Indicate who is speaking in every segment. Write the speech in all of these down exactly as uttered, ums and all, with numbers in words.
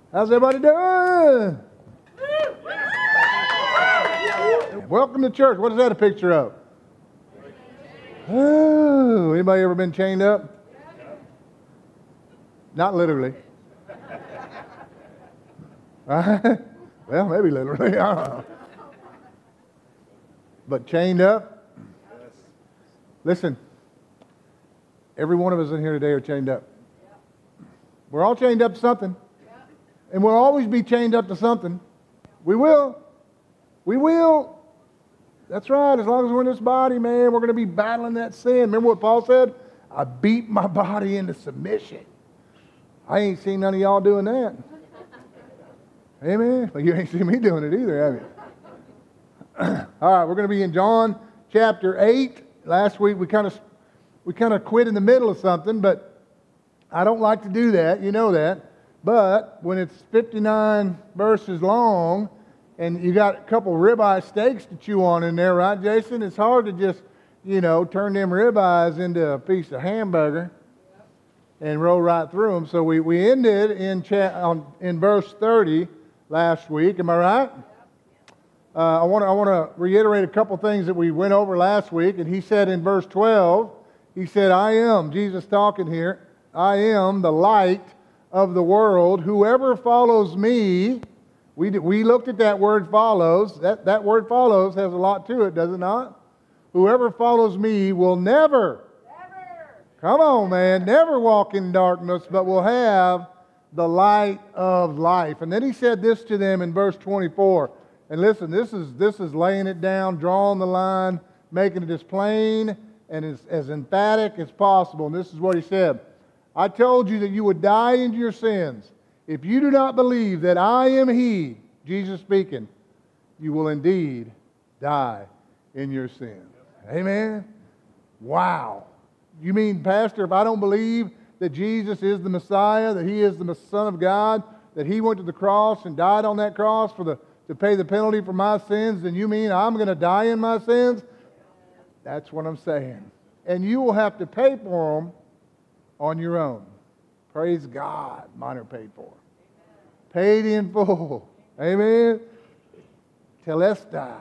Speaker 1: How's everybody doing? Welcome to church. What is that a picture of? Oh, anybody ever been chained up? Not literally. Well, maybe literally. I don't know. But chained up? Listen, every one of us in here today are chained up. We're all chained up to something. And we'll always be chained up to something. We will. We will. That's right. As long as we're in this body, man, we're going to be battling that sin. Remember what Paul said? I beat my body into submission. I ain't seen none of y'all doing that. Amen. Well, you ain't seen me doing it either, have you? All right, we're going to be in John chapter eight. Last week we kind of we kind of quit in the middle of something, but I don't like to do that. You know that. But when it's fifty-nine verses long and you got a couple ribeye steaks to chew on in there, right, Jason? It's hard to just, you know, turn them ribeyes into a piece of hamburger and roll right through them. So we, we ended in, cha- on, in verse thirty last week. Am I right? Uh, I want to I want to reiterate a couple things that we went over last week. And he said in verse twelve, he said, I am, Jesus talking here, I am the light of the world. Whoever follows me, we we looked at that word follows. That, that word follows has a lot to it, does it not? Whoever follows me will never, never, come on, man, never walk in darkness, but will have the light of life. And then he said this to them in verse twenty-four. And listen, this is this is laying it down, drawing the line, making it as plain and as, as emphatic as possible. And this is what he said. I told you that you would die in your sins. If you do not believe that I am He, Jesus speaking, you will indeed die in your sins. Amen? Wow. You mean, Pastor, if I don't believe that Jesus is the Messiah, that He is the Son of God, that He went to the cross and died on that cross for the to pay the penalty for my sins, then you mean I'm going to die in my sins? That's what I'm saying. And you will have to pay for them on your own. Praise God. Mine are paid for. Paid in full. Amen. Telestai.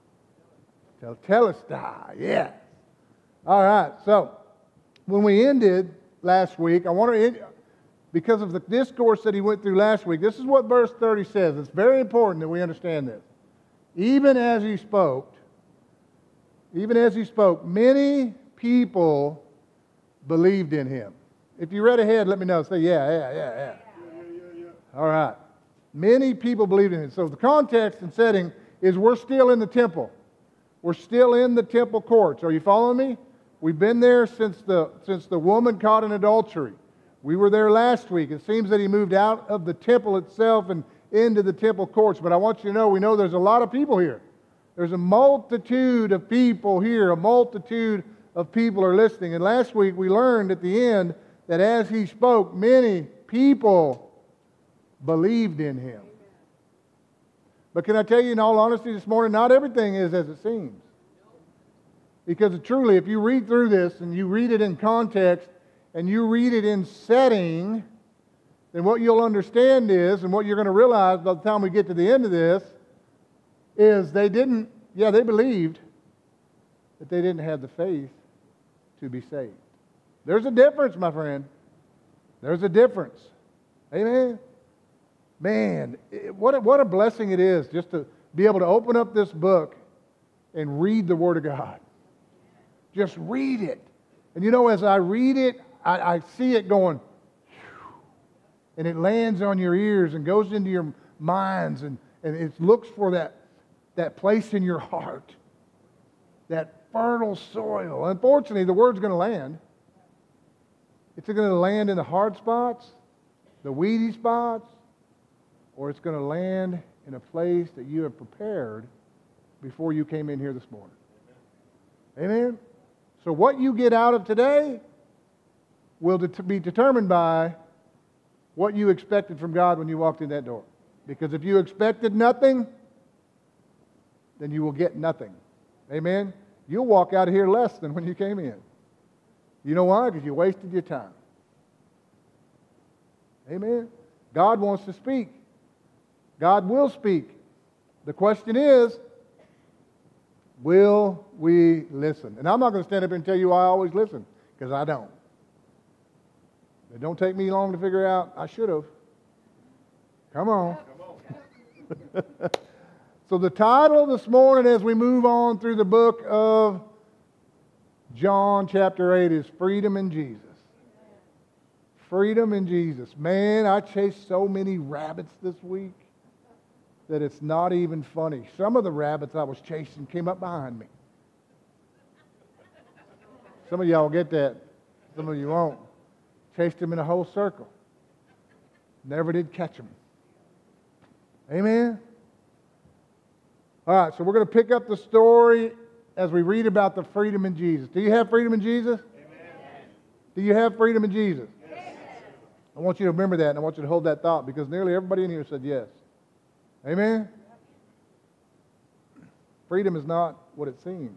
Speaker 1: Tel telestai. Yes. All right. So when we ended last week, I want to end, because of the discourse that he went through last week, this is what verse thirty says. It's very important that we understand this. Even as he spoke, even as he spoke, many people believed in him. If you read ahead, let me know. Say, yeah, yeah, yeah, yeah. yeah, yeah, yeah. All right. Many people believed in him. So the context and setting is we're still in the temple. We're still in the temple courts. Are you following me? We've been there since the since the woman caught in adultery. We were there last week. It seems that he moved out of the temple itself and into the temple courts. But I want you to know, we know there's a lot of people here. There's a multitude of people here. A multitude of people are listening. And last week we learned at the end that as he spoke, many people believed in him. But can I tell you in all honesty this morning, not everything is as it seems. Because truly, if you read through this and you read it in context and you read it in setting, then what you'll understand is, and what you're going to realize by the time we get to the end of this, is they didn't, yeah, they believed, but they didn't have the faith to be saved. There's a difference, my friend. There's a difference. Amen? Man, what a, what a blessing it is just to be able to open up this book and read the Word of God. Just read it. And you know, as I read it, I, I see it going, whew, and it lands on your ears and goes into your minds, and, and it looks for that, that place in your heart, that fertile soil. Unfortunately, the Word's going to land. It's going to land in the hard spots, the weedy spots, or it's going to land in a place that you have prepared before you came in here this morning. Amen? Amen? So what you get out of today will det- be determined by what you expected from God when you walked in that door. Because if you expected nothing, then you will get nothing. Amen? You'll walk out of here less than when you came in. You know why? Because you wasted your time. Amen? God wants to speak God will speak. The question is, will we listen? And I'm not going to stand up here and tell you I always listen, because I don't. It don't take me long to figure out I should have. Come on. Come on. So the title this morning as we move on through the book of John chapter eight is Freedom in Jesus. Freedom in Jesus. Man, I chased so many rabbits this week that it's not even funny. Some of the rabbits I was chasing came up behind me. Some of y'all get that. Some of you won't. Chased them in a whole circle. Never did catch them. Amen? All right, so we're going to pick up the story as we read about the freedom in Jesus. Do you have freedom in Jesus? Amen. Do you have freedom in Jesus? Yes. I want you to remember that, and I want you to hold that thought, because nearly everybody in here said yes. Amen? Freedom is not what it seems.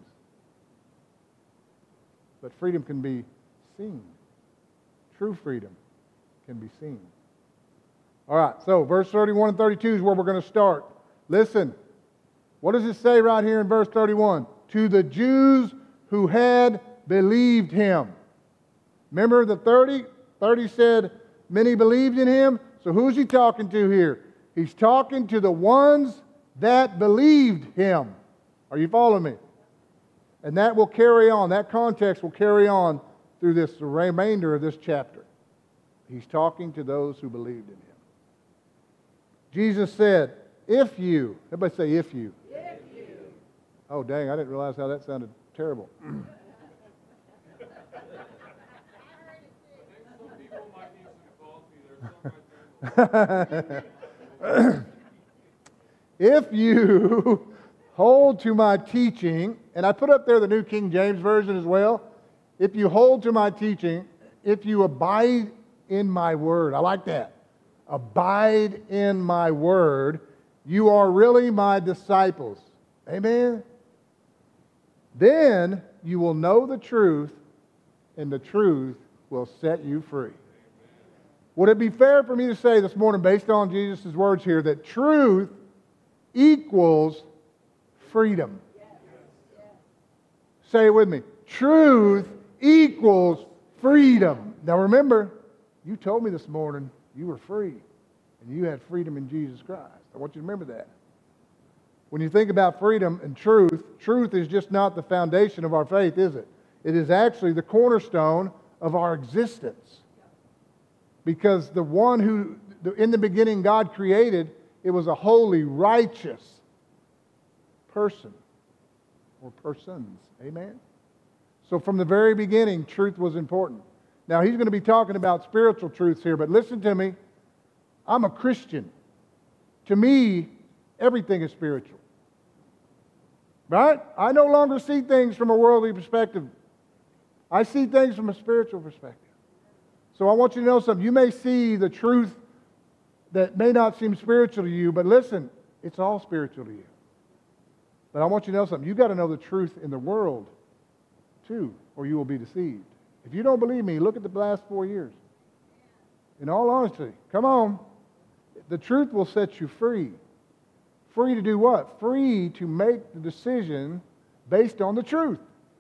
Speaker 1: But freedom can be seen. True freedom can be seen. All right, so verse thirty-one and thirty-two is where we're going to start. Listen, what does it say right here in verse thirty-one? To the Jews who had believed him. Remember the thirty? thirty said many believed in him. So who's he talking to here? He's talking to the ones that believed him. Are you following me? And that will carry on. That context will carry on through this the remainder of this chapter. He's talking to those who believed in him. Jesus said, if you, everybody say if you. If you. Oh, dang, I didn't realize how that sounded terrible. If you hold to my teaching, and I put up there the New King James Version as well. If you hold to my teaching, if you abide in my word. I like that. Abide in my word. You are really my disciples. Amen? Then you will know the truth, and the truth will set you free. Would it be fair for me to say this morning, based on Jesus' words here, that truth equals freedom? Say it with me. Truth equals freedom. Now remember, you told me this morning you were free, and you had freedom in Jesus Christ. I want you to remember that. When you think about freedom and truth, truth is just not the foundation of our faith, is it? It is actually the cornerstone of our existence. Because the one who, in the beginning God created, it was a holy, righteous person or persons. Amen? So from the very beginning, truth was important. Now, he's going to be talking about spiritual truths here, but listen to me. I'm a Christian. To me, everything is spiritual. Right? I no longer see things from a worldly perspective. I see things from a spiritual perspective. So I want you to know something. You may see the truth that may not seem spiritual to you, but listen, it's all spiritual to you. But I want you to know something. You've got to know the truth in the world, too, or you will be deceived. If you don't believe me, look at the last four years. In all honesty, come on. The truth will set you free. Free to do what? Free to make the decision based on the truth.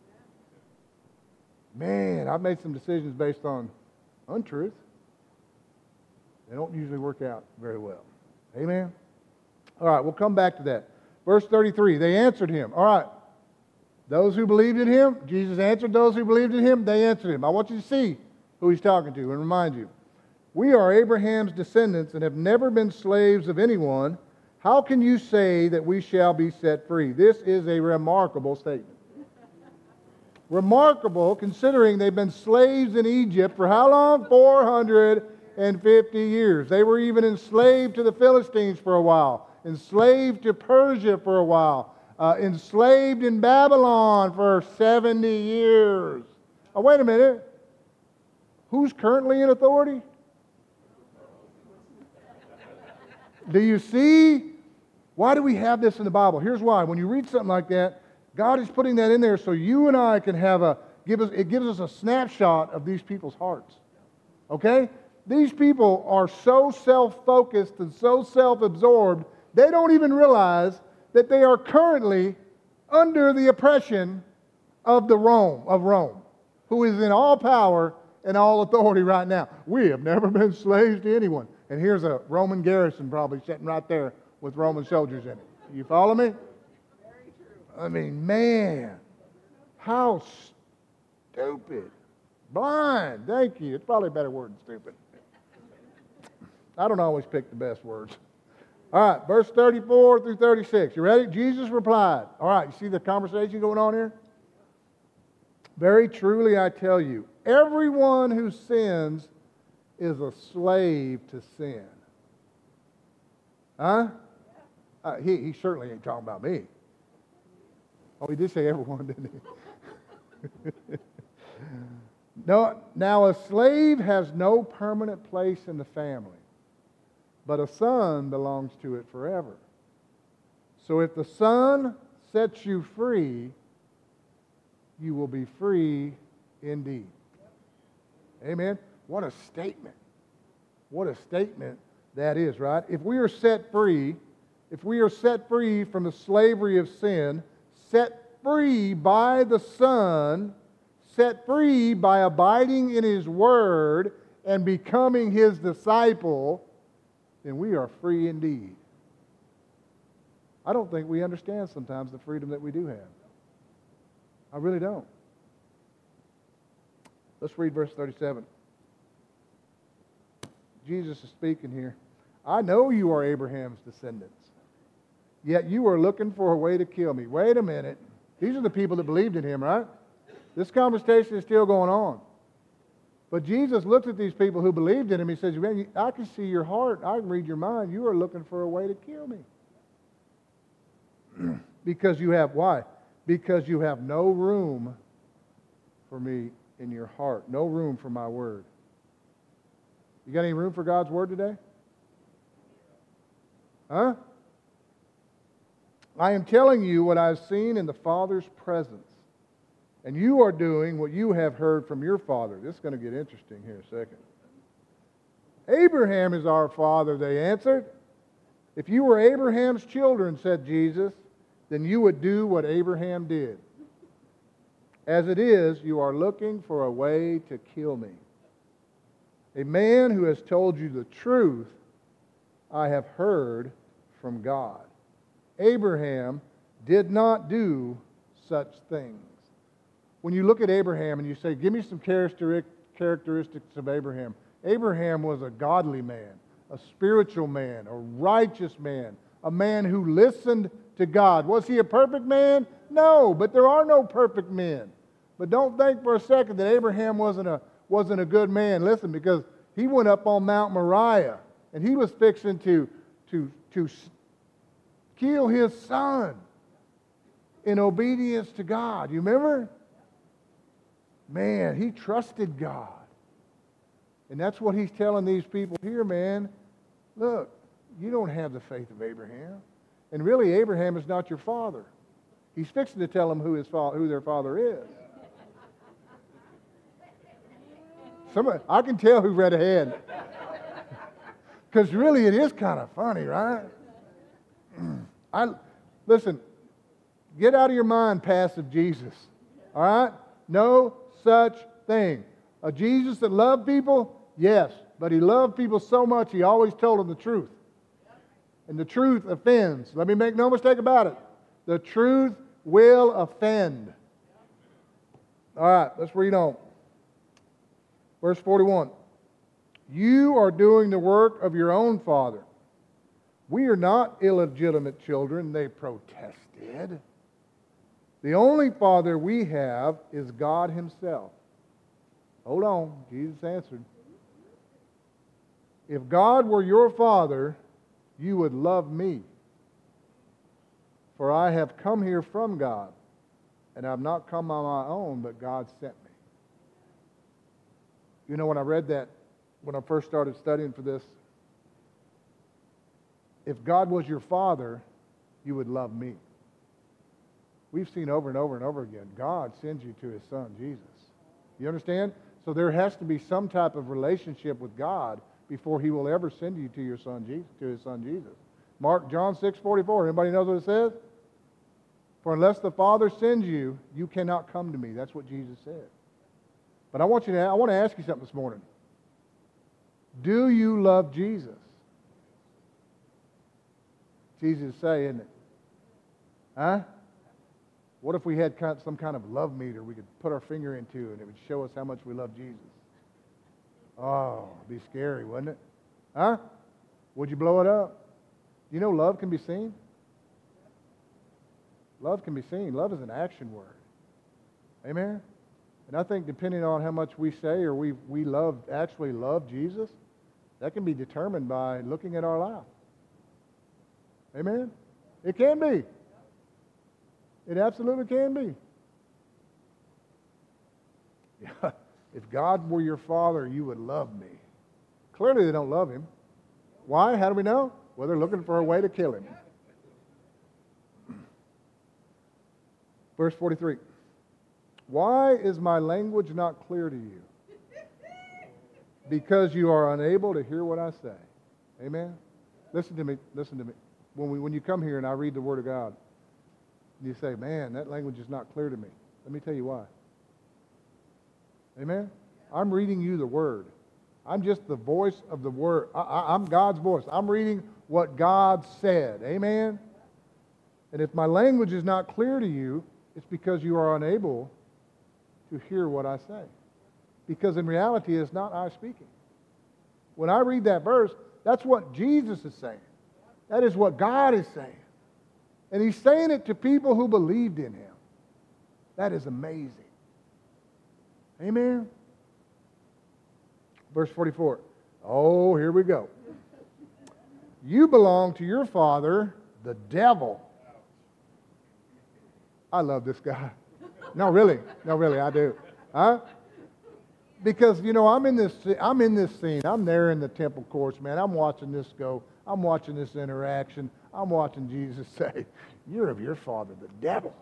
Speaker 1: Man, I've made some decisions based on untruth. They don't usually work out very well. Amen? All right, we'll come back to that. Verse thirty-three, they answered him. All right, those who believed in him, Jesus answered those who believed in him, they answered him. I want you to see who he's talking to and remind you. We are Abraham's descendants and have never been slaves of anyone. How can you say that we shall be set free? This is a remarkable statement. Remarkable, considering they've been slaves in Egypt for how long? four hundred fifty years. They were even enslaved to the Philistines for a while, enslaved to Persia for a while, uh, enslaved in Babylon for seventy years. Oh, wait a minute. Who's currently in authority? Do you see? Why do we have this in the Bible? Here's why. When you read something like that, God is putting that in there so you and I can have a, give us, it gives us a snapshot of these people's hearts. Okay? These people are so self-focused and so self-absorbed They don't even realize that they are currently under the oppression of the Rome, of Rome, who is in all power and all authority right now. We have never been slaves to anyone. And here's a Roman garrison probably sitting right there with Roman soldiers in it. You follow me?
Speaker 2: Very true.
Speaker 1: I mean, man, how stupid. Blind, thank you. It's probably a better word than stupid. I don't always pick the best words. All right, verse thirty-four through thirty-six. You ready? Jesus replied. All right, you see the conversation going on here? Very truly I tell you, everyone who sins is a slave to sin. Huh? Uh, he, he certainly ain't talking about me. Oh, he did say everyone, didn't he? No, now a slave has no permanent place in the family, but a son belongs to it forever. So if the Son sets you free, you will be free indeed. Amen. What a statement. What a statement that is, right? If we are set free, if we are set free from the slavery of sin, set free by the Son, set free by abiding in His Word and becoming His disciple, then we are free indeed. I don't think we understand sometimes the freedom that we do have. I really don't. Let's read verse thirty-seven. Jesus is speaking here. I know you are Abraham's descendants, yet you are looking for a way to kill me. Wait a minute. These are the people that believed in Him, right? This conversation is still going on. But Jesus looked at these people who believed in Him. He says, man, I can see your heart. I can read your mind. You are looking for a way to kill me. Because you have, why? Because you have no room for me in your heart. No room for my word. You got any room for God's word today? Huh? I am telling you what I've seen in the Father's presence. And you are doing what you have heard from your father. This is going to get interesting here in a second. Abraham is our father, they answered. If you were Abraham's children, said Jesus, then you would do what Abraham did. As it is, you are looking for a way to kill me. A man who has told you the truth, I have heard from God. Abraham did not do such things. When you look at Abraham and you say, give me some characteristics of Abraham. Abraham was a godly man, a spiritual man, a righteous man, a man who listened to God. Was he a perfect man? No, but there are no perfect men. But don't think for a second that Abraham wasn't a, wasn't a good man. Listen, because he went up on Mount Moriah and he was fixing to, to, to kill his son in obedience to God. You remember? Man, he trusted God. And that's what he's telling these people here, man. Look, you don't have the faith of Abraham. And really, Abraham is not your father. He's fixing to tell them who his fa- who their father is. Somebody, I can tell who read ahead. Because really, it is kind of funny, right? I listen, get out of your mind passive Jesus. All right? No such thing. A Jesus that loved people? Yes. But he loved people so much, he always told them the truth. And the truth offends. Let me make no mistake about it. The truth will offend. All right, let's read on. Verse forty-one. You are doing the work of your own father. We are not illegitimate children, they protested. The only father we have is God himself. Hold on, Jesus answered. If God were your father, you would love me. For I have come here from God, and I have not come on my own, but God sent me. You know, when I read that, when I first started studying for this, if God was your father, you would love me. We've seen over and over and over again, God sends you to his son, Jesus. You understand? So there has to be some type of relationship with God before he will ever send you to your son Jesus, to his son Jesus. Mark, John six forty-four. Anybody knows what it says? For unless the Father sends you, you cannot come to me. That's what Jesus said. But I want you to, I want to ask you something this morning. Do you love Jesus? It's easy to say, isn't it? Huh? What if we had kind of some kind of love meter we could put our finger into and it would show us how much we love Jesus? Oh, it'd be scary, wouldn't it? Huh? Would you blow it up? You know love can be seen? Love can be seen. Love is an action word. Amen? And I think depending on how much we say or we, we love, actually love Jesus, that can be determined by looking at our life. Amen? It can be. It absolutely can be. Yeah. If God were your father, you would love me. Clearly they don't love him. Why? How do we know? Well, they're looking for a way to kill him. Verse forty-three. Why is my language not clear to you? Because you are unable to hear what I say. Amen? Listen to me. Listen to me. When, we, when you come here and I read the Word of God, and you say, man, that language is not clear to me. Let me tell you why. Amen? I'm reading you the Word. I'm just the voice of the Word. I, I, I'm God's voice. I'm reading what God said. Amen? And if my language is not clear to you, it's because you are unable to hear what I say. Because in reality, it's not I speaking. When I read that verse, that's what Jesus is saying. That is what God is saying. And he's saying it to people who believed in him. That is amazing. Amen? Verse forty-four. Oh, here we go. You belong to your father, the devil. I love this guy. No, really. No, really, I do. Huh? Because, you know, I'm in this I'm in this scene. I'm there in the temple courts, man. I'm watching this go. I'm watching this interaction. I'm watching Jesus say, you're of your father, the devil.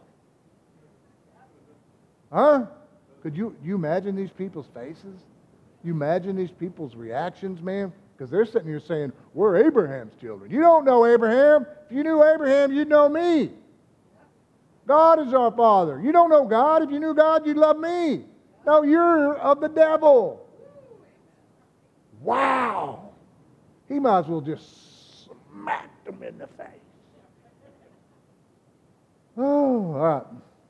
Speaker 1: Huh? Could you, you imagine these people's faces? You imagine these people's reactions, man? Because they're sitting here saying, we're Abraham's children. You don't know Abraham. If you knew Abraham, you'd know me. God is our Father. You don't know God. If you knew God, you'd love me. No, you're of the devil. Wow. He might as well just smack them in the face. Oh, all right.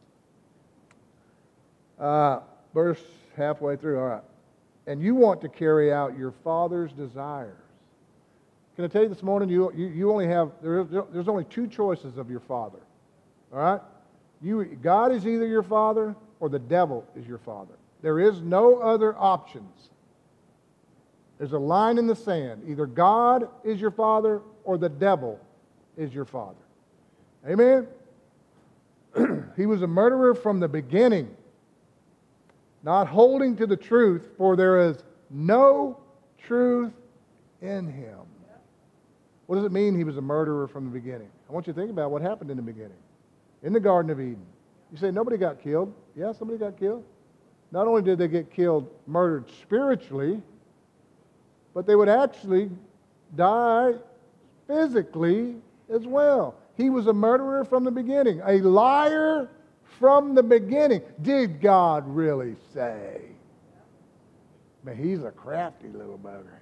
Speaker 1: Uh, verse halfway through, all right. And you want to carry out your father's desires. Can I tell you this morning, you, you, you only have, there, there's only two choices of your father. All right? You, God is either your father or the devil is your father. There is no other options. There's a line in the sand. Either God is your father or the devil is your father. Amen? He was a murderer from the beginning, not holding to the truth, for there is no truth in him. What does it mean he was a murderer from the beginning? I want you to think about what happened in the beginning. In the Garden of Eden. You say, nobody got killed. Yeah, somebody got killed. Not only did they get killed, murdered spiritually, but they would actually die physically as well. He was a murderer from the beginning, a liar from the beginning. Did God really say? Man, he's a crafty little bugger.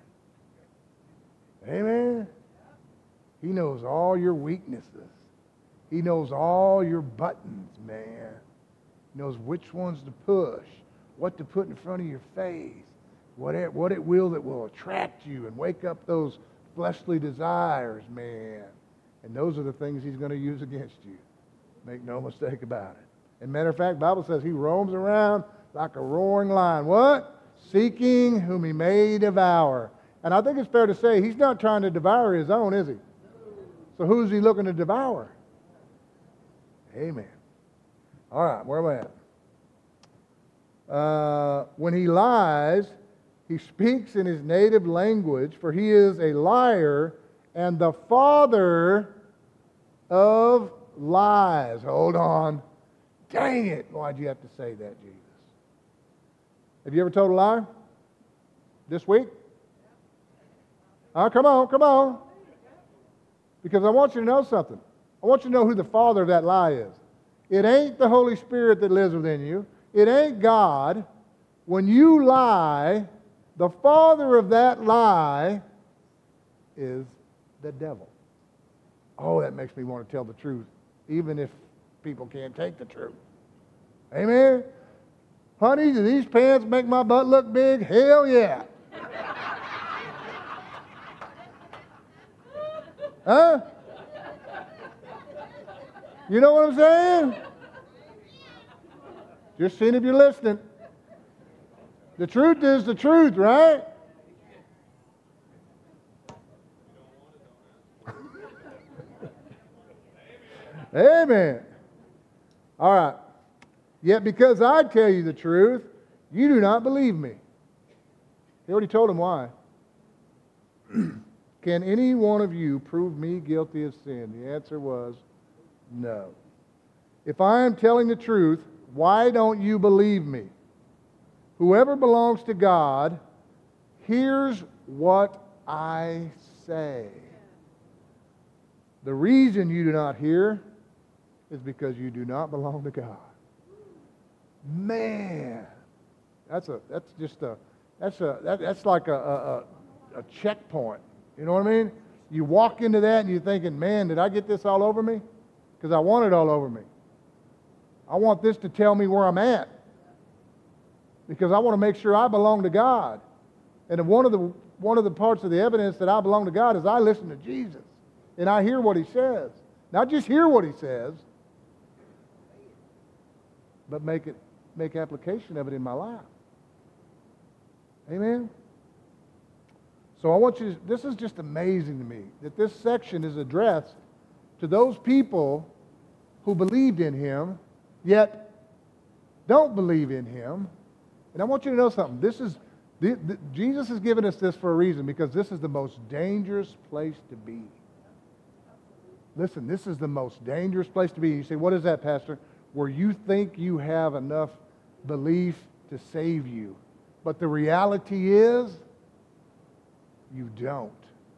Speaker 1: Amen? He knows all your weaknesses. He knows all your buttons, man. He knows which ones to push, what to put in front of your face, what it, what it will that will attract you and wake up those fleshly desires, man. And those are the things he's going to use against you. Make no mistake about it. And matter of fact, the Bible says he roams around like a roaring lion. What? Seeking whom he may devour. And I think it's fair to say he's not trying to devour his own, is he? So who's he looking to devour? Amen. All right, where am I at? Uh, when he lies, he speaks in his native language, for he is a liar and the father of lies. Hold on. Dang it. Why'd you have to say that, Jesus? Have you ever told a lie? This week? Oh, come on, come on. Because I want you to know something. I want you to know who the father of that lie is. It ain't the Holy Spirit that lives within you. It ain't God. When you lie, the father of that lie is the devil. Oh, that makes me want to tell the truth, even if people can't take the truth. Amen? Honey, do these pants make my butt look big? Hell yeah. Huh? You know what I'm saying? Just seeing if you're listening. The truth is the truth, right? Amen. All right. Yet because I tell you the truth, you do not believe me. He already told him why. Can any one of you prove me guilty of sin? The answer was no. If I am telling the truth, why don't you believe me? Whoever belongs to God hears what I say. The reason you do not hear is because you do not belong to God. Man, that's a that's just a that's a that, that's like a, a a checkpoint. You know what I mean? You walk into that and you're thinking, man, did I get this all over me? Because I want it all over me. I want this to tell me where I'm at. Because I want to make sure I belong to God. And one of the one of the parts of the evidence that I belong to God is I listen to Jesus. And I hear what he says. Not just hear what he says, but make it make application of it in my life. Amen? So I want you to, this is just amazing to me, that this section is addressed to those people who believed in him, yet don't believe in him. And I want you to know something. This is the, the, Jesus has given us this for a reason, because this is the most dangerous place to be. Listen, this is the most dangerous place to be. You say, what is that, Pastor? Where you think you have enough belief to save you. But the reality is, you don't.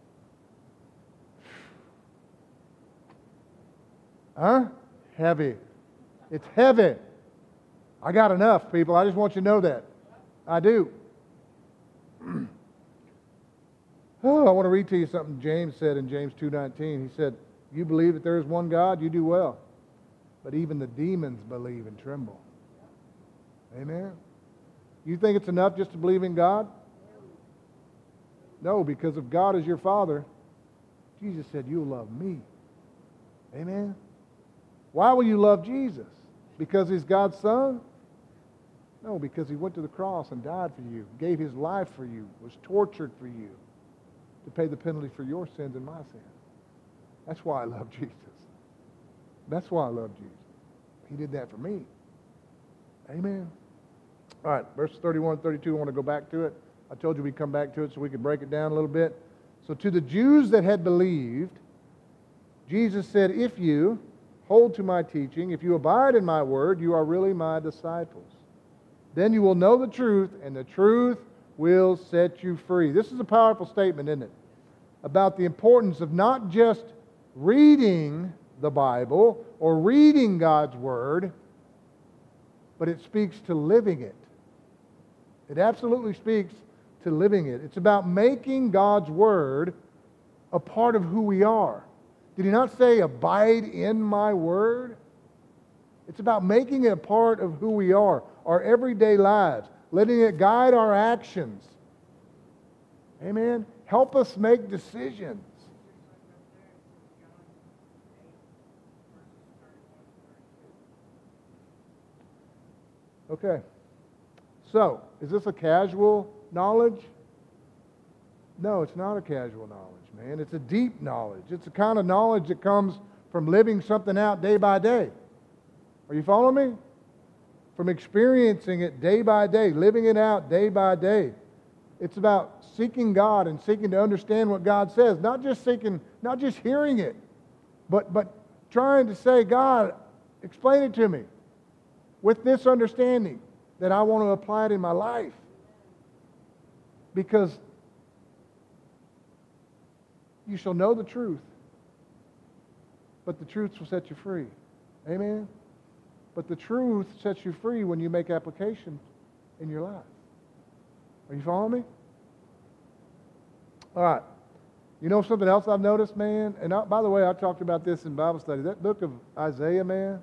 Speaker 1: Huh? Heavy. It's heavy. I got enough, people. I just want you to know that. I do. Oh, I want to read to you something James said in James two nineteen. He said, you believe that there is one God, you do well. But even the demons believe and tremble. Amen? You think it's enough just to believe in God? No, because if God is your Father, Jesus said, you'll love me. Amen? Why will you love Jesus? Because he's God's Son? No, because he went to the cross and died for you, gave his life for you, was tortured for you to pay the penalty for your sins and my sins. That's why I love Jesus. That's why I love Jesus. He did that for me. Amen. All right, verse thirty-one and thirty-two, I want to go back to it. I told you we'd come back to it so we could break it down a little bit. So to the Jews that had believed, Jesus said, if you hold to my teaching, if you abide in my word, you are really my disciples. Then you will know the truth, and the truth will set you free. This is a powerful statement, isn't it? About the importance of not just reading the Bible or reading God's word, but it speaks to living it. It absolutely speaks to living it. It's about making God's word a part of who we are. Did he not say, abide in my word? It's about making it a part of who we are, our everyday lives, letting it guide our actions. Amen? Help us make decisions. Okay. So, is this a casual knowledge? No, it's not a casual knowledge, man. It's a deep knowledge. It's the kind of knowledge that comes from living something out day by day. Are you following me? From experiencing it day by day, living it out day by day. It's about seeking God and seeking to understand what God says. Not just seeking, not just hearing it, but, but trying to say, God, explain it to me with this understanding that I want to apply it in my life. Because you shall know the truth, but the truth will set you free. Amen? But the truth sets you free when you make application in your life. Are you following me? All right. You know something else I've noticed, man? And I, by the way, I talked about this in Bible study. That book of Isaiah, man,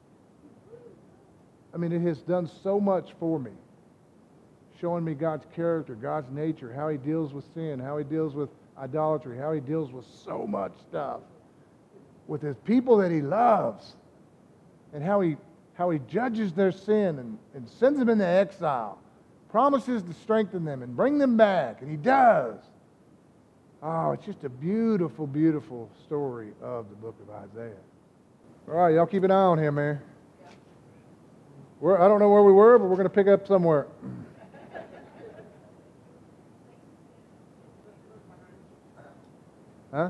Speaker 1: I mean, it has done so much for me. Showing me God's character, God's nature, how He deals with sin, how He deals with idolatry, how He deals with so much stuff. With His people that He loves. And how He how He judges their sin and, and sends them into exile. Promises to strengthen them and bring them back. And He does. Oh, it's just a beautiful, beautiful story of the book of Isaiah. All right, y'all keep an eye on him, man. We're, I don't know where we were, but we're going to pick up somewhere. Huh?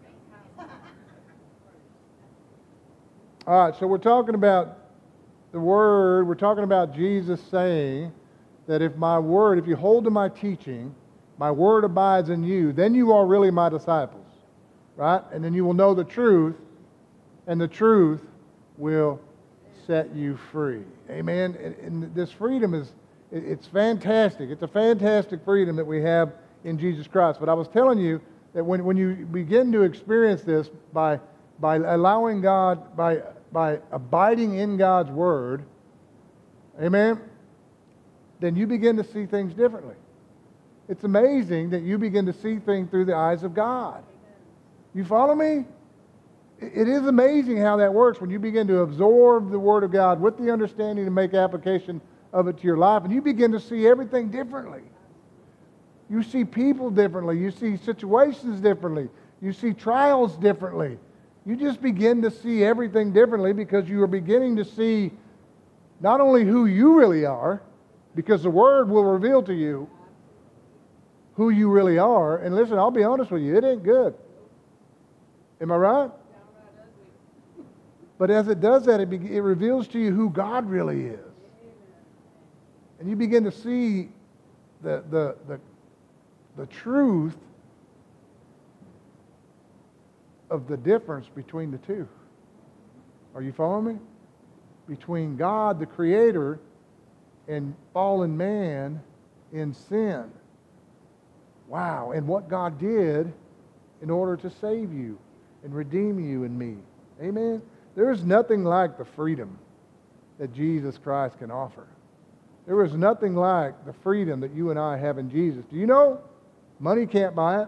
Speaker 1: All right, so we're talking about the Word. We're talking about Jesus saying that if my Word, if you hold to my teaching, my Word abides in you, then you are really my disciples, right? And then you will know the truth, and the truth will set you free. Amen? And, and this freedom is, it's fantastic. It's a fantastic freedom that we have in Jesus Christ. But I was telling you that when, when you begin to experience this by, by allowing God, by, by abiding in God's Word, amen, then you begin to see things differently. It's amazing that you begin to see things through the eyes of God. You follow me? It is amazing how that works when you begin to absorb the Word of God with the understanding to make application of it to your life, and you begin to see everything differently. You see people differently. You see situations differently. You see trials differently. You just begin to see everything differently because you are beginning to see not only who you really are, because the Word will reveal to you who you really are. And listen, I'll be honest with you, it ain't good. Am I right? But as it does that, it, be, it reveals to you who God really is. And you begin to see the, the, the, the truth of the difference between the two. Are you following me? Between God, the Creator, and fallen man in sin. Wow. And what God did in order to save you and redeem you and me. Amen? There is nothing like the freedom that Jesus Christ can offer. There is nothing like the freedom that you and I have in Jesus. Do you know? Money can't buy it.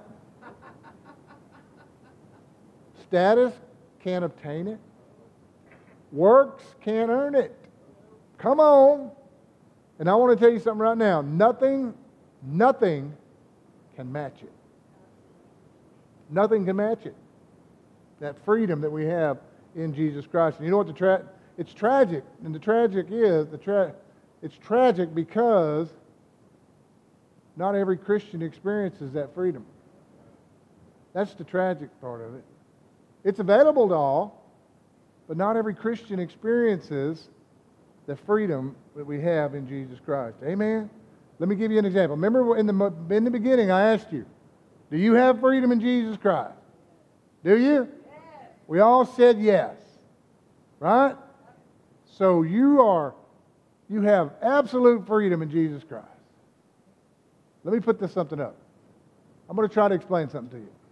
Speaker 1: Status can't obtain it. Works can't earn it. Come on. And I want to tell you something right now. Nothing, nothing can match it. Nothing can match it. That freedom that we have in Jesus Christ. And you know what the tra- it's tragic. And the tragic is, the tra- it's tragic because not every Christian experiences that freedom. That's the tragic part of it. It's available to all, but not every Christian experiences the freedom that we have in Jesus Christ. Amen? Let me give you an example. Remember in the, in the beginning I asked you, do you have freedom in Jesus Christ? Do you? Yes. We all said yes. Right? So you are, you have absolute freedom in Jesus Christ. Let me put this something up. I'm going to try to explain something to you.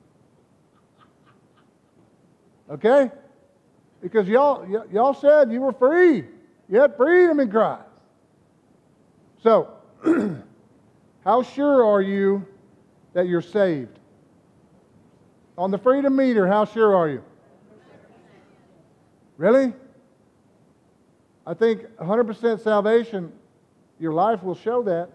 Speaker 1: Okay? Because y'all, y- y'all said you were free. You had freedom in Christ. So, how sure are you that you're saved? On the freedom meter, how sure are you? Really? I think one hundred percent salvation, your life will show that.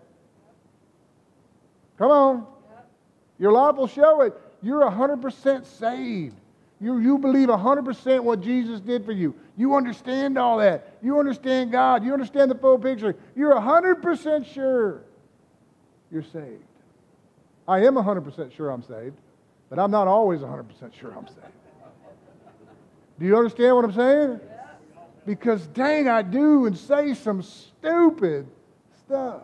Speaker 1: Come on. Your life will show it. You're one hundred percent saved. You, you believe one hundred percent what Jesus did for you. You understand all that. You understand God. You understand the full picture. You're one hundred percent sure you're saved. I am one hundred percent sure I'm saved, but I'm not always one hundred percent sure I'm saved. Do you understand what I'm saying? Because dang, I do and say some stupid stuff.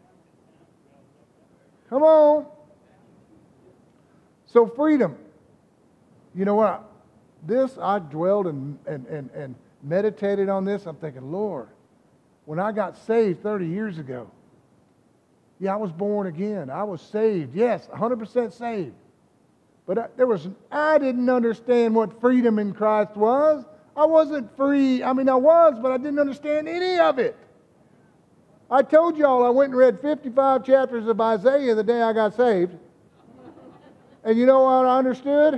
Speaker 1: Come on. So freedom. You know what? this, I dwelled and, and, and, and meditated on this. I'm thinking, Lord, when I got saved thirty years ago, yeah, I was born again. I was saved. Yes, one hundred percent saved. But I, there was, I didn't understand what freedom in Christ was. I wasn't free. I mean, I was, but I didn't understand any of it. I told y'all I went and read fifty-five chapters of Isaiah the day I got saved. And you know what I understood?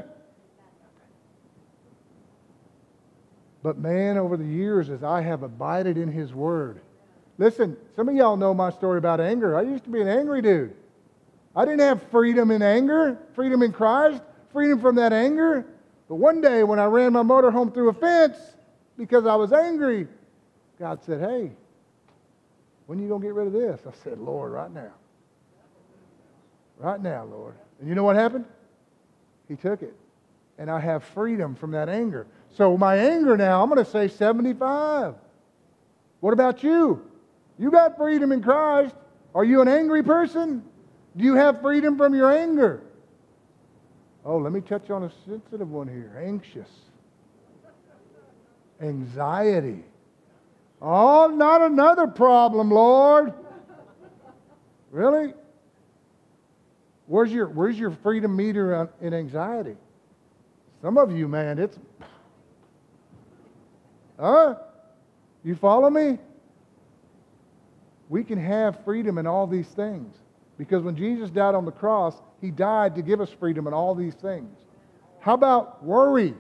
Speaker 1: But man, over the years, as I have abided in His Word. Listen, some of y'all know my story about anger. I used to be an angry dude. I didn't have freedom in anger, freedom in Christ, freedom from that anger. But one day when I ran my motorhome through a fence because I was angry, God said, hey, when are you going to get rid of this? I said, Lord, right now. Right now, Lord. And you know what happened? He took it. And I have freedom from that anger. So my anger now, I'm going to say seventy-five. What about you? You got freedom in Christ. Are you an angry person? Do you have freedom from your anger? Oh, let me touch on a sensitive one here. Anxious. Anxiety. Oh, not another problem, Lord. Really? Where's your, where's your freedom meter in anxiety? Some of you, man, it's... Huh? You follow me? We can have freedom in all these things. Because when Jesus died on the cross, He died to give us freedom in all these things. How about worry?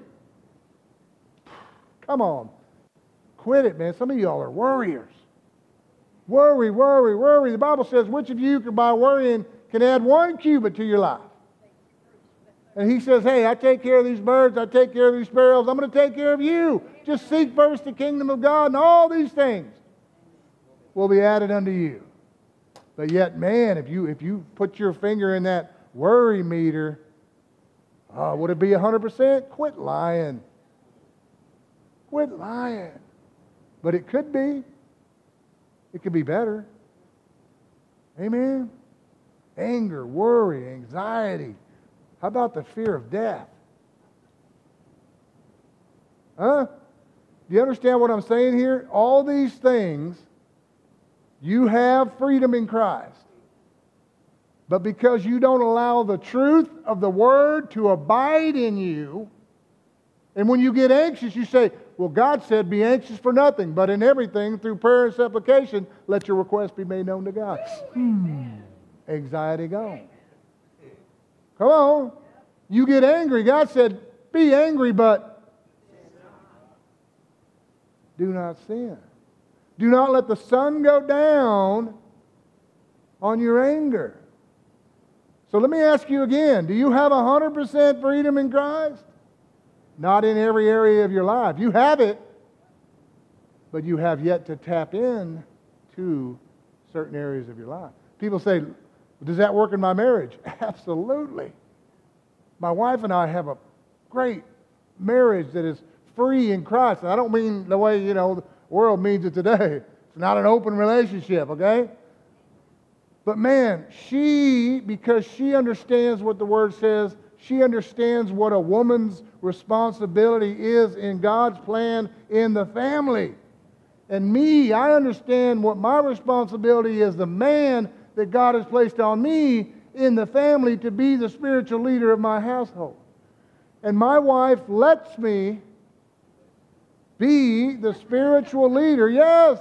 Speaker 1: Come on. Quit it, man. Some of y'all are worriers. Worry, worry, worry. The Bible says, which of you can by worrying can add one cubit to your life? And He says, hey, I take care of these birds. I take care of these sparrows. I'm going to take care of you. Just seek first the kingdom of God, and all these things will be added unto you. But yet, man, if you if you put your finger in that worry meter, uh, would it be one hundred percent? Quit lying. Quit lying. But it could be. It could be better. Amen? Anger, worry, anxiety. How about the fear of death? Huh? Do you understand what I'm saying here? All these things, you have freedom in Christ. But because you don't allow the truth of the Word to abide in you, and when you get anxious, you say, well, God said, be anxious for nothing, but in everything, through prayer and supplication, let your requests be made known to God. Hmm. Anxiety gone. Come on. You get angry. God said, be angry, but do not sin. Do not let the sun go down on your anger. So let me ask you again. Do you have one hundred percent freedom in Christ? Not in every area of your life. You have it, but you have yet to tap in to certain areas of your life. People say, does that work in my marriage? Absolutely. My wife and I have a great marriage that is free in Christ. And I don't mean the way, you know, the world means it today. It's not an open relationship, okay? But man, she, because she understands what the Word says, she understands what a woman's responsibility is in God's plan in the family. And me, I understand what my responsibility is, the man that God has placed on me in the family to be the spiritual leader of my household. And my wife lets me be the spiritual leader, yes,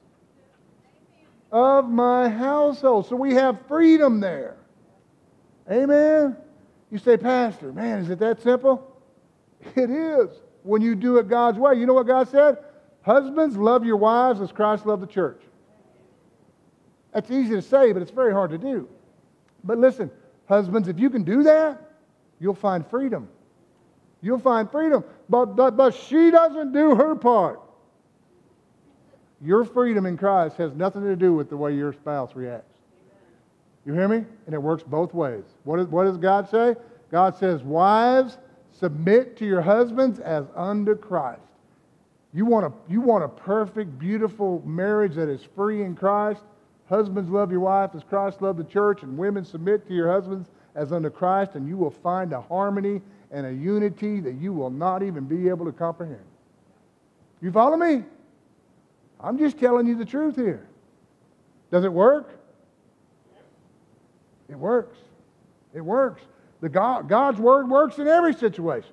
Speaker 1: of my household. So we have freedom there. Amen? You say, Pastor, man, is it that simple? It is. When you do it God's way. You know what God said? Husbands, love your wives as Christ loved the church. That's easy to say, but it's very hard to do. But listen, husbands, if you can do that, you'll find freedom. You'll find freedom. But, but, but she doesn't do her part. Your freedom in Christ has nothing to do with the way your spouse reacts. You hear me? And it works both ways. What, is, what does God say? God says, wives, submit to your husbands as unto Christ. You want a, you want a perfect, beautiful marriage that is free in Christ? Husbands, love your wife as Christ loved the church, and women, submit to your husbands as unto Christ, and you will find a harmony and a unity that you will not even be able to comprehend. You follow me? I'm just telling you the truth here. Does it work? It works. It works. The God, God's Word works in every situation.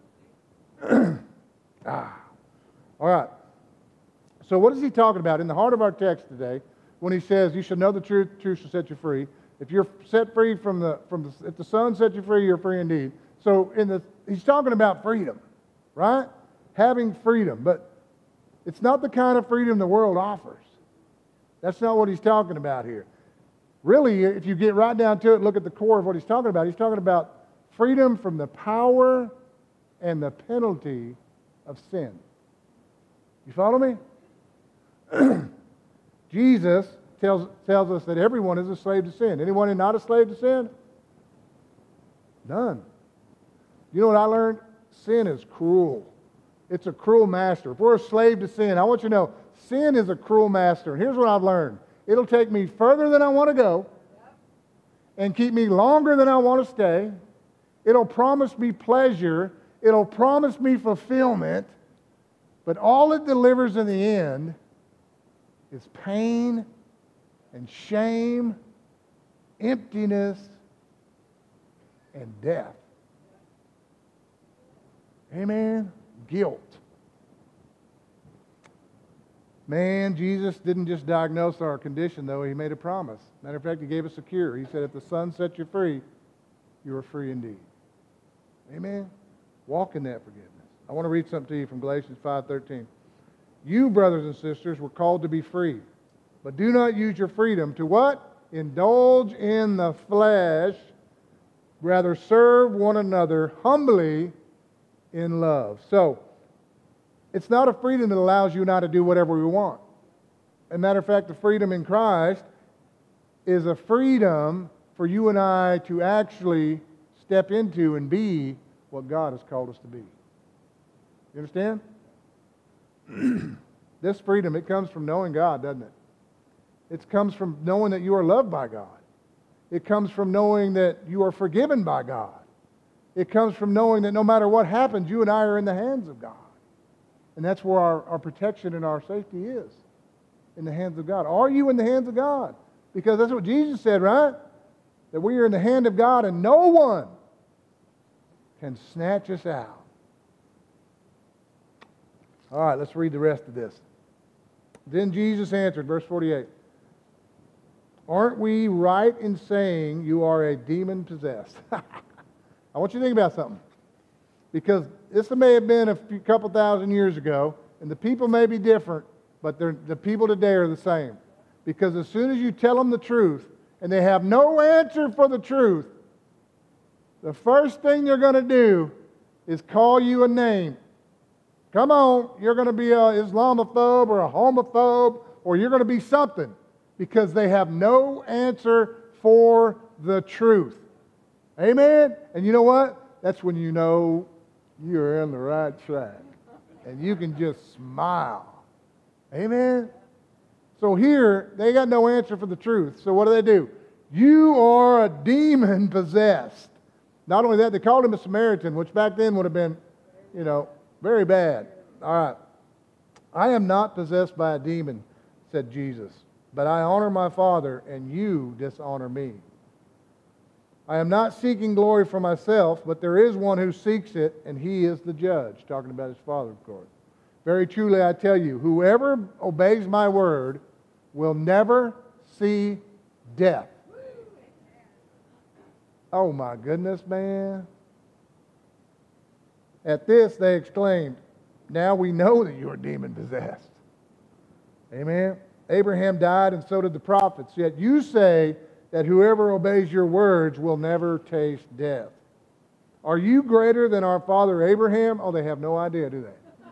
Speaker 1: ah. All right. So what is he talking about? In the heart of our text today, when he says, you shall know the truth, the truth shall set you free. If you're set free from the, from the, if the Son set you free, you're free indeed. So in the, he's talking about freedom, right? Having freedom. But it's not the kind of freedom the world offers. That's not what he's talking about here. Really, if you get right down to it, look at the core of what he's talking about. He's talking about freedom from the power and the penalty of sin. You follow me? Jesus tells, tells us that everyone is a slave to sin. Anyone who's not a slave to sin? None. You know what I learned? Sin is cruel. It's a cruel master. If we're a slave to sin, I want you to know, sin is a cruel master. And here's what I've learned. It'll take me further than I want to go and keep me longer than I want to stay. It'll promise me pleasure. It'll promise me fulfillment. But all it delivers in the end is pain and shame, emptiness, and death. Amen? Guilt. Man, Jesus didn't just diagnose our condition, though. He made a promise. Matter of fact, he gave us a cure. He said, if the Son set you free, you are free indeed. Amen? Walk in that forgiveness. I want to read something to you from Galatians five thirteen. You, brothers and sisters, were called to be free, but do not use your freedom to what? Indulge in the flesh. Rather, serve one another humbly in love. So, it's not a freedom that allows you and I to do whatever we want. As a matter of fact, the freedom in Christ is a freedom for you and I to actually step into and be what God has called us to be. You understand? This freedom, it comes from knowing God, doesn't it? It comes from knowing that you are loved by God. It comes from knowing that you are forgiven by God. It comes from knowing that no matter what happens, you and I are in the hands of God. And that's where our, our protection and our safety is, in the hands of God. Are you in the hands of God? Because that's what Jesus said, right? That we are in the hand of God and no one can snatch us out. All right, let's read the rest of this. Then Jesus answered, verse forty-eight, aren't we right in saying you are a demon-possessed? I want you to think about something. Because this may have been a few, couple thousand years ago, and the people may be different, but the people today are the same. Because as soon as you tell them the truth, and they have no answer for the truth, the first thing they're going to do is call you a name. Come on, you're going to be an Islamophobe or a homophobe, or you're going to be something, because they have no answer for the truth. Amen? And you know what? That's when you know you're on the right track. And you can just smile. Amen? So here, they got no answer for the truth. So what do they do? You are a demon possessed. Not only that, they called him a Samaritan, which back then would have been, you know, very bad. All right. I am not possessed by a demon, said Jesus, but I honor my Father, and you dishonor me. I am not seeking glory for myself, but there is one who seeks it, and he is the judge. Talking about his Father, of course. Very truly I tell you, whoever obeys my word will never see death. Oh my goodness, man. At this they exclaimed, now we know that you are demon-possessed. Amen. Abraham died, and so did the prophets. Yet you say that whoever obeys your words will never taste death. Are you greater than our father Abraham? Oh, they have no idea, do they?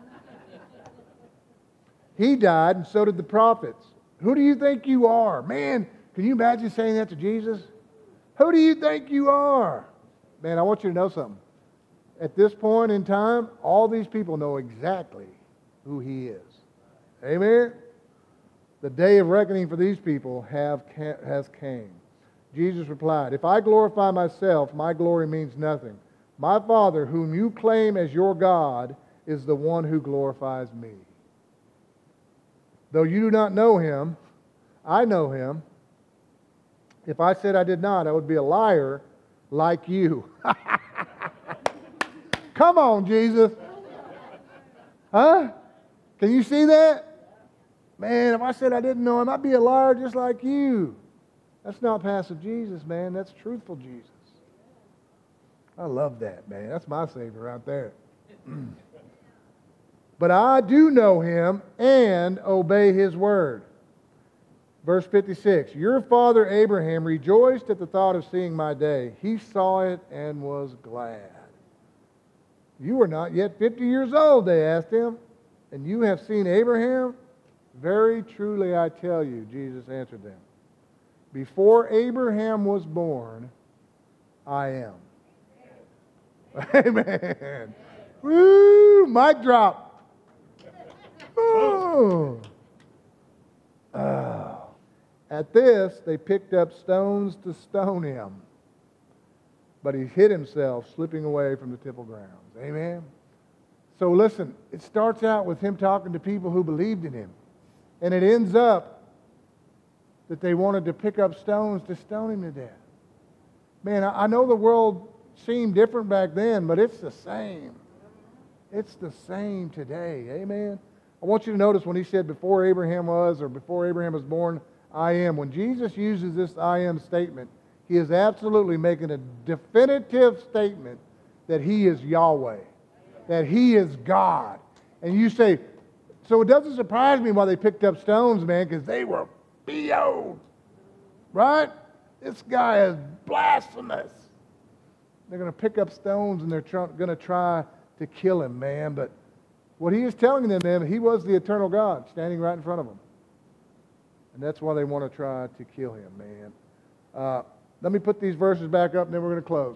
Speaker 1: He died, and so did the prophets. Who do you think you are? Man, can you imagine saying that to Jesus? Who do you think you are? Man, I want you to know something. At this point in time, all these people know exactly who he is. Amen? The day of reckoning for these people have has came. Jesus replied, "If I glorify myself, my glory means nothing. My Father, whom you claim as your God, is the one who glorifies me. Though you do not know him, I know him. If I said I did not, I would be a liar like you." Come on, Jesus. Huh? Can you see that? Man, if I said I didn't know him, I'd be a liar just like you. That's not passive Jesus, man. That's truthful Jesus. I love that, man. That's my Savior right there. "But I do know him and obey his word." Verse fifty-six, "Your father Abraham rejoiced at the thought of seeing my day. He saw it and was glad." "You are not yet fifty years old," they asked him, "and you have seen Abraham?" "Very truly I tell you," Jesus answered them, "before Abraham was born, I am." Amen. Woo! Mic drop. Ooh. Oh. At this, they picked up stones to stone him. But he hid himself, slipping away from the temple grounds. Amen. So listen, it starts out with him talking to people who believed in him. And it ends up that they wanted to pick up stones to stone him to death. Man, I know the world seemed different back then, but it's the same. It's the same today. Amen. I want you to notice when he said before Abraham was or before Abraham was born, I am. When Jesus uses this I am statement, he is absolutely making a definitive statement that he is Yahweh, that he is God. And you say, so it doesn't surprise me why they picked up stones, man, because they were B O. Right? This guy is blasphemous. They're going to pick up stones and they're try, going to try to kill him, man. But what he is telling them, man, he was the eternal God standing right in front of them. And that's why they want to try to kill him, man. Uh, let me put these verses back up and then we're going to close.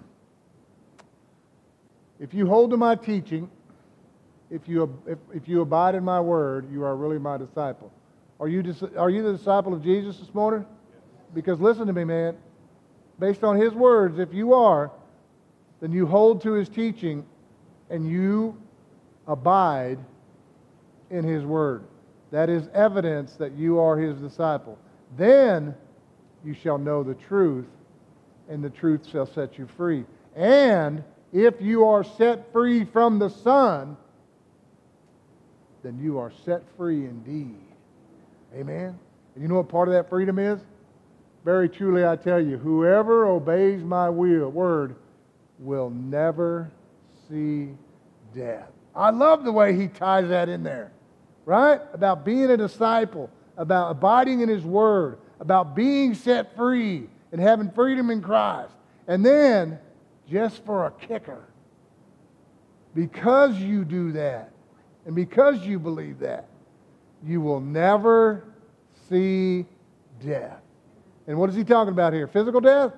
Speaker 1: If you hold to my teaching, if you, if, if you abide in my word, you are really my disciple. Are you, are you the disciple of Jesus this morning? Because listen to me, man. Based on his words, if you are, then you hold to his teaching and you abide in his word. That is evidence that you are his disciple. Then you shall know the truth, and the truth shall set you free. And if you are set free from the Son, then you are set free indeed. Amen? And you know what part of that freedom is? Very truly I tell you, whoever obeys my will, word will never see death. I love the way he ties that in there. Right? About being a disciple, about abiding in his word, about being set free and having freedom in Christ. And then, just for a kicker, because you do that, and because you believe that, you will never see death. And what is he talking about here? Physical death?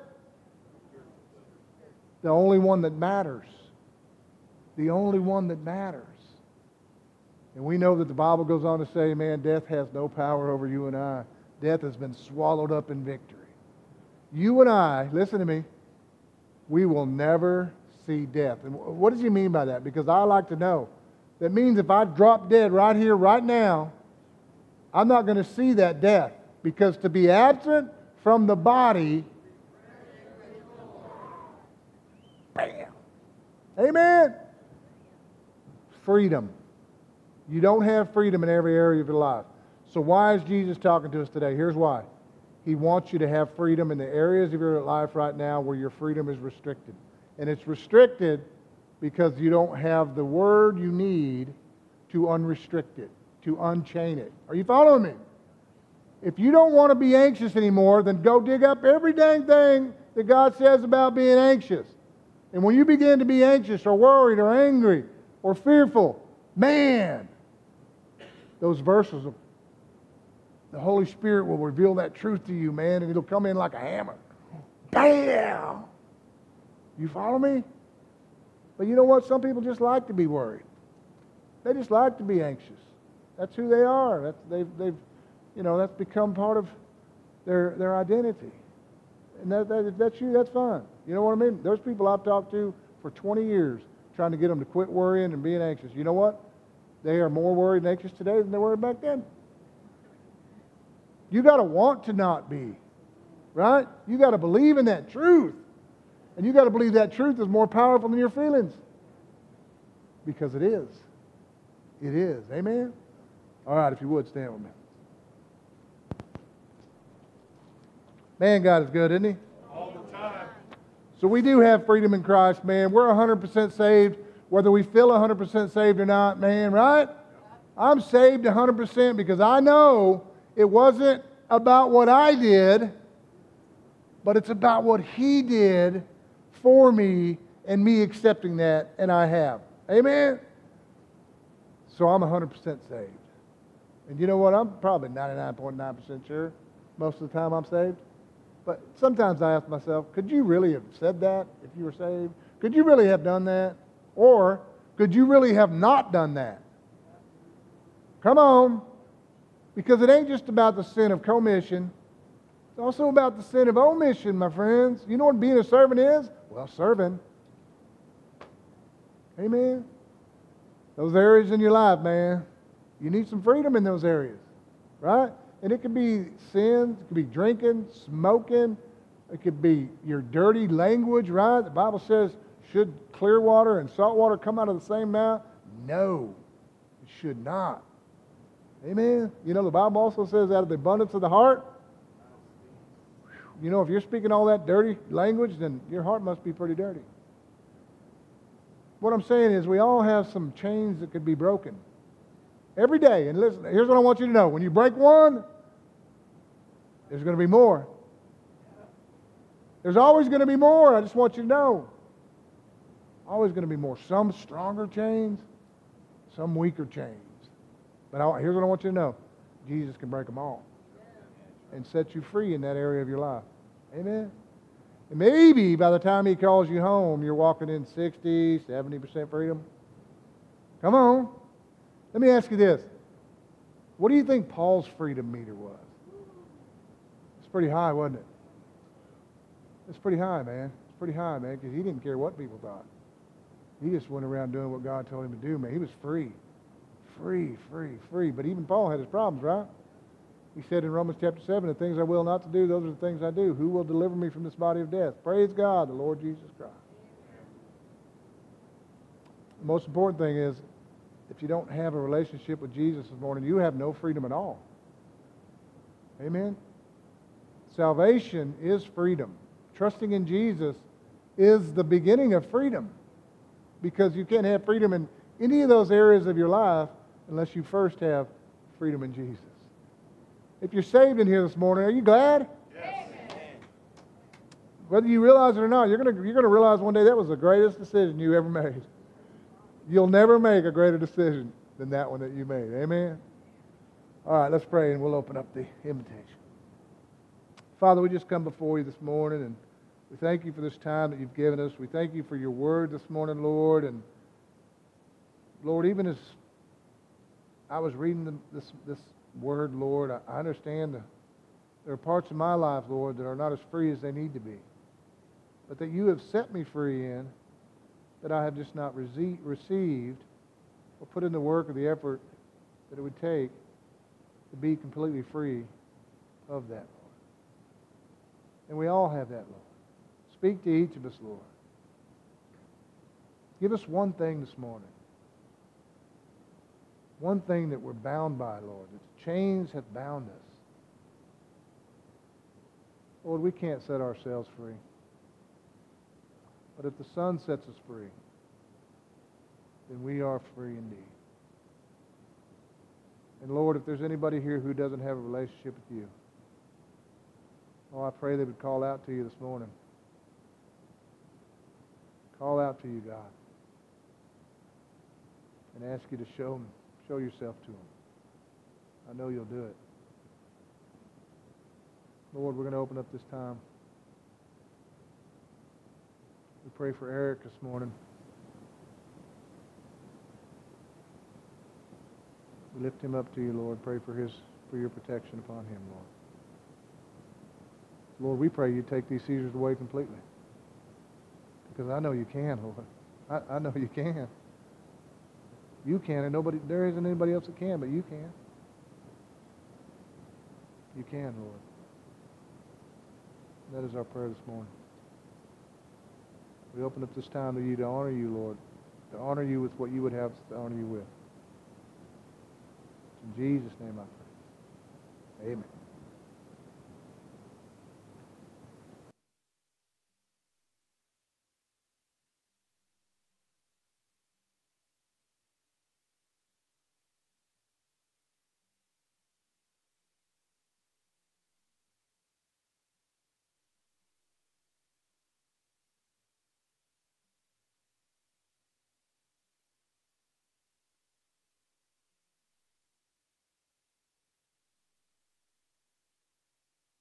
Speaker 1: The only one that matters. The only one that matters. And we know that the Bible goes on to say, man, death has no power over you and I. Death has been swallowed up in victory. You and I, listen to me, we will never see death. And what does he mean by that? Because I like to know. That means if I drop dead right here, right now, I'm not going to see that death. Because to be absent from the body, bam. Amen. Freedom. You don't have freedom in every area of your life. So why is Jesus talking to us today? Here's why. He wants you to have freedom in the areas of your life right now where your freedom is restricted. And it's restricted because you don't have the word you need to unrestrict it, to unchain it. Are you following me? If you don't want to be anxious anymore, then go dig up every dang thing that God says about being anxious. And when you begin to be anxious or worried or angry or fearful, man, those verses, will, the Holy Spirit will reveal that truth to you, man, and it'll come in like a hammer. Bam! You follow me? But you know what? Some people just like to be worried. They just like to be anxious. That's who they are. That's, they've, they've, you know, that's become part of their, their identity. And that, that, if that's you, that's fine. You know what I mean? There's people I've talked to for twenty years trying to get them to quit worrying and being anxious. You know what? They are more worried and anxious today than they were back then. You got to want to not be, right? You got to believe in that truth. And you got to believe that truth is more powerful than your feelings. Because it is. It is. Amen? All right, if you would, stand with me. Man, God is good, isn't He?
Speaker 2: All the time.
Speaker 1: So we do have freedom in Christ, man. We're one hundred percent saved, whether we feel one hundred percent saved or not, man, right? I'm saved one hundred percent because I know it wasn't about what I did, but it's about what He did for me and me accepting that, and I have. Amen? So I'm one hundred percent saved. And you know what? I'm probably ninety-nine point nine percent sure most of the time I'm saved. But sometimes I ask myself, could you really have said that if you were saved? Could you really have done that? Or could you really have not done that? Come on. Because it ain't just about the sin of commission. It's also about the sin of omission, my friends. You know what being a servant is? Well, serving. Amen. Those areas in your life, man, you need some freedom in those areas, right? And it could be sins, it could be drinking, smoking, it could be your dirty language, right? The Bible says, should clear water and salt water come out of the same mouth? No, it should not. Amen. You know, the Bible also says out of the abundance of the heart. You know, if you're speaking all that dirty language, then your heart must be pretty dirty. What I'm saying is we all have some chains that could be broken. Every day. And listen, here's what I want you to know. When you break one, there's going to be more. There's always going to be more. I just want you to know. Always going to be more. Some stronger chains, some weaker chains. But I, here's what I want you to know. Jesus can break them all and set you free in that area of your life. Amen? And maybe by the time He calls you home, you're walking in sixty, seventy percent freedom. Come on. Let me ask you this. What do you think Paul's freedom meter was? It's pretty high, wasn't it? It's pretty high, man. It's pretty high, man, because he didn't care what people thought. He just went around doing what God told him to do, man. He was free. Free, free, free. But even Paul had his problems, right? He said in Romans chapter seven, the things I will not to do, those are the things I do. Who will deliver me from this body of death? Praise God, the Lord Jesus Christ. The most important thing is, if you don't have a relationship with Jesus this morning, you have no freedom at all. Amen? Salvation is freedom. Trusting in Jesus is the beginning of freedom. Because you can't have freedom in any of those areas of your life unless you first have freedom in Jesus. If you're saved in here this morning, are you glad?
Speaker 2: Yes.
Speaker 1: Whether you realize it or not, you're going to you're going to realize one day that was the greatest decision you ever made. You'll never make a greater decision than that one that you made. Amen? All right, let's pray and we'll open up the invitation. Father, we just come before you this morning and we thank you for this time that you've given us. We thank you for your word this morning, Lord. And Lord, even as I was reading the, this, this word, Lord, I, I understand that there are parts of my life, Lord, that are not as free as they need to be. But that you have set me free in, that I have just not rece- received or put in the work or the effort that it would take to be completely free of that, Lord. And we all have that, Lord. Speak to each of us, Lord. Give us one thing this morning. One thing that we're bound by, Lord. That chains have bound us. Lord, we can't set ourselves free. But if the Son sets us free, then we are free indeed. And Lord, if there's anybody here who doesn't have a relationship with you, oh, I pray they would call out to you this morning. Call out to you, God, and ask you to show them, show yourself to them. I know you'll do it. Lord, we're going to open up this time. We pray for Eric this morning. We lift him up to you, Lord. Pray for his, for your protection upon him, Lord. Lord, we pray you take these seizures away completely. Because I know you can, Lord. I, I know you can. You can, and nobody, there isn't anybody else that can, but you can. You can, Lord. That is our prayer this morning. We open up this time to you to honor you, Lord. To honor you with what you would have us to honor you with. In Jesus' name I pray. Amen.